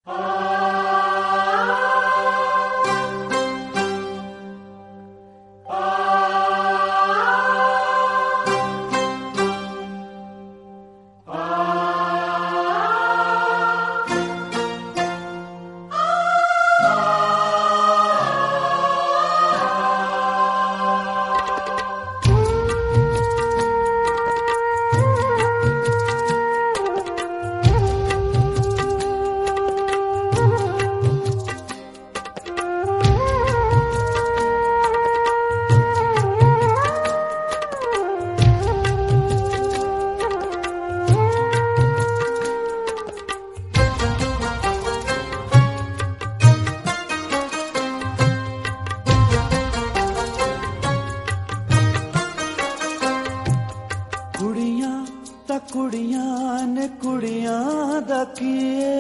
कुड़ियां ने कुड़ियां दा कीए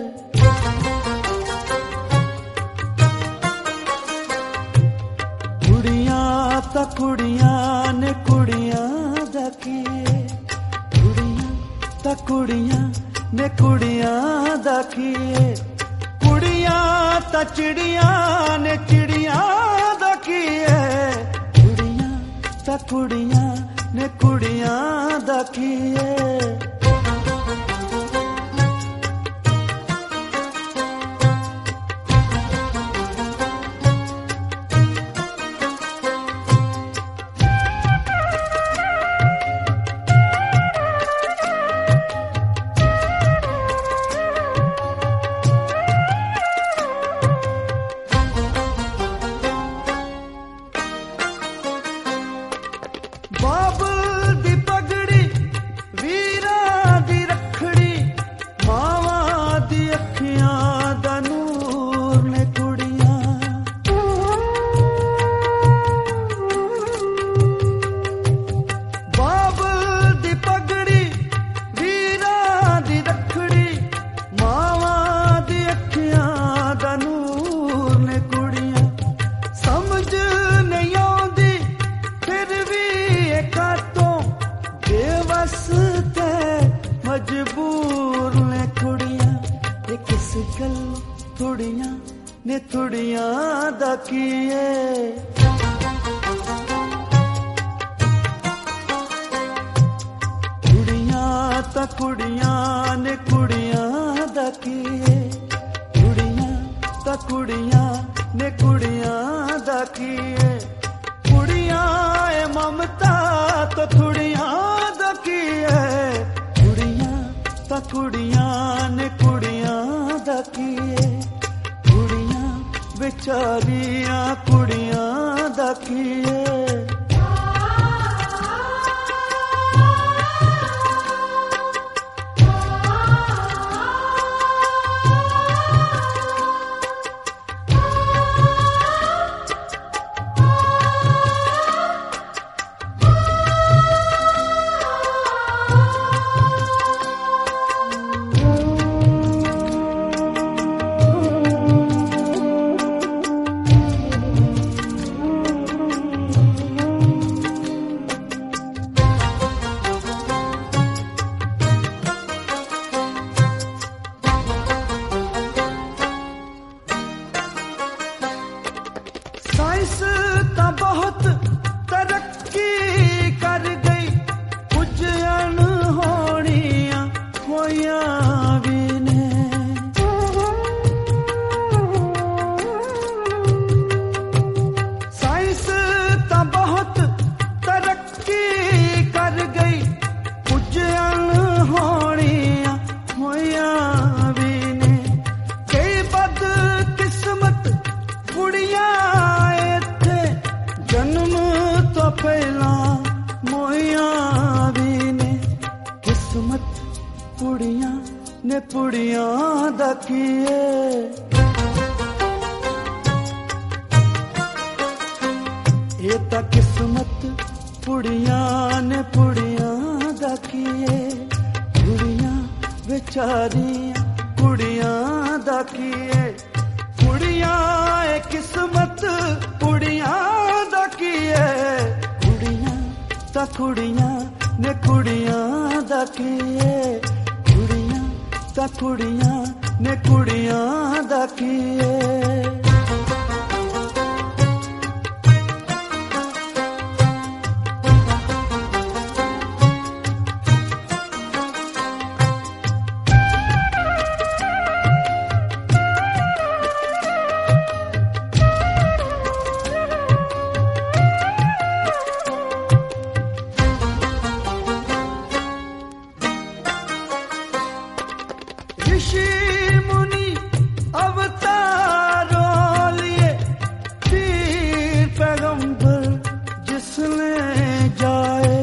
कुड़ियां ता कुड़ियां ने कुड़ियां दा कीए कुड़ियां ता कुड़ियां ने कुड़ियां दा कीए कुड़ियां ता चिड़ियां ने चिड़ियां दा कीए कुड़ियां ता कुड़ियां ने कुड़ियां दा कीए बाबल दी पगड़ी वीरा दी रखड़ी मावा दी अखियां दा नूर ने कुड़ियां बाबल दी पगड़ी वीरा दी रखड़ी मावा दी अखियां दा नूर ने कुड़ियां समझ नहीं आउंदी फिर भी कातों बेवस्ते मजबूर ने कुड़ियां ये किस गल थोड़ियां ने थोड़ियां दा कीए कुड़ियां ता कुड़ियां ने कुड़ियां दा कीए कुड़ियां ता कुड़ियां ने कुड़ियां दा कीए कुड़ियां ए ममता तो थोड़ियां दा कीए कुड़ियां ता कुड़ियां ने कुड़ियां दा कीए कुड़ियां बेचारियां कुड़ियां दा कीए साइंस ता बहुत तरक्की कर गई कुछ अनहोनियां होइयां भी ने साइंस ता बहुत तरक्की कर गई कुछ अनहोनियां होइयां भी ने कई बदकिस्मत कुड़ियां जन्म तो पहला मोइया भी ने किस्मत पुड़ियां ने पुड़ियां दा कीए ये ता किस्मत पुड़ियां ने पुड़ियां दा कीए कुड़ियां बेचारियां कुड़ियां दा कीए कुड़ियां ए किस्मत पुड़ियां दा कीए कुड़ियां ता कुड़ियां ने कुड़ियां दा कीए कुड़ियां ता कुड़ियां ने कुड़ियां दा कीए ऋषि मुनि अवतारों लिए पीर पैगंबर जिसने जाए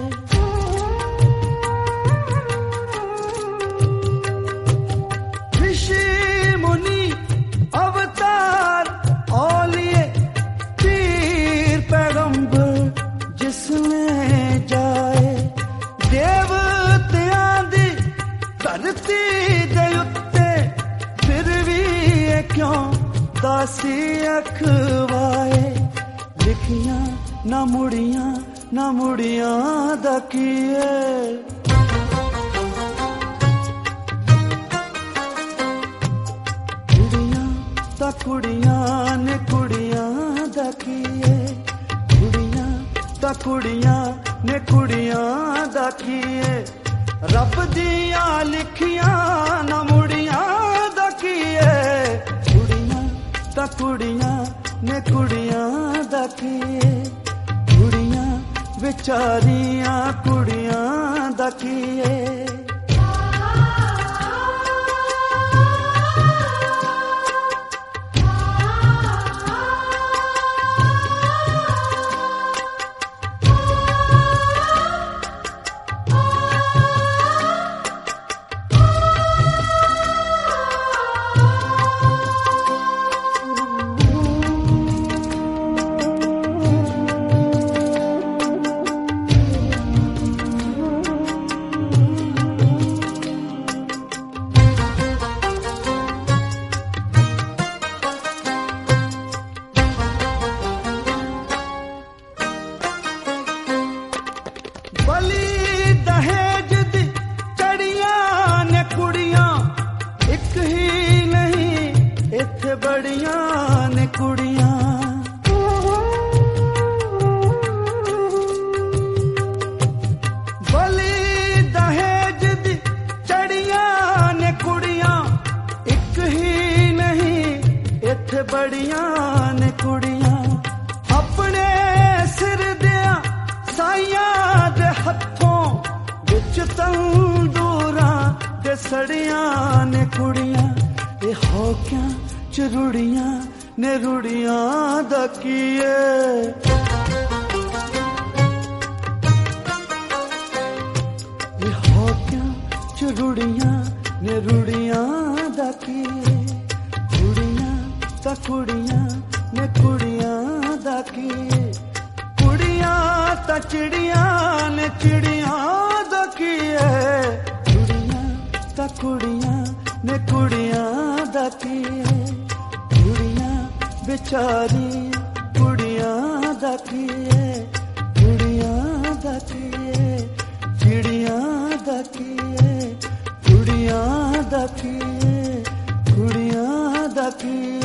ऋषि मुनि अवतार औलिए पीर पैगंबर जिसने जाए देवतियां दी धरती क्यों दासी अखवाए लिखियां ना मुड़ियां दकीए कुड़ियां ने कुड़ियां दकीए कुड़ियां ने कुड़ियां दकीए रब दियां लिखियां ना मुड़ियां दकीए कुड़ियां ने कुड़ियां दकीए कुड़ियां बेचारियां कुड़ियां दकीए बली दहेज दी चड़ियां ने कुड़ियां एक ही नहीं इत्थे बड़ियां ने कुड़ियां बली दहेज दी चड़ियां ने कुड़ियां एक ही नहीं इत्थे बड़ियां ने कुड़ियां अपने सिर दिया साइयां हथों बिच तंदूरां दे सड़ियां ने कुड़ियां ए होकियां च रुड़ियां ने रुड़ियां दकीए ए होकियां च रुड़ियां ने रुड़ियां दकीए कुड़ियां ने कुड़ियां दकीए कुड़ियां ता चिड़ियां ने चिड़ियां दकीए कुड़ियां ने कुड़ियां दकीए कुड़ियां बेचारी कुड़ियां दकीए कुड़ियां दकीए चिड़ियां दकीए कुड़ियां दकीए कुड़ियां दकीए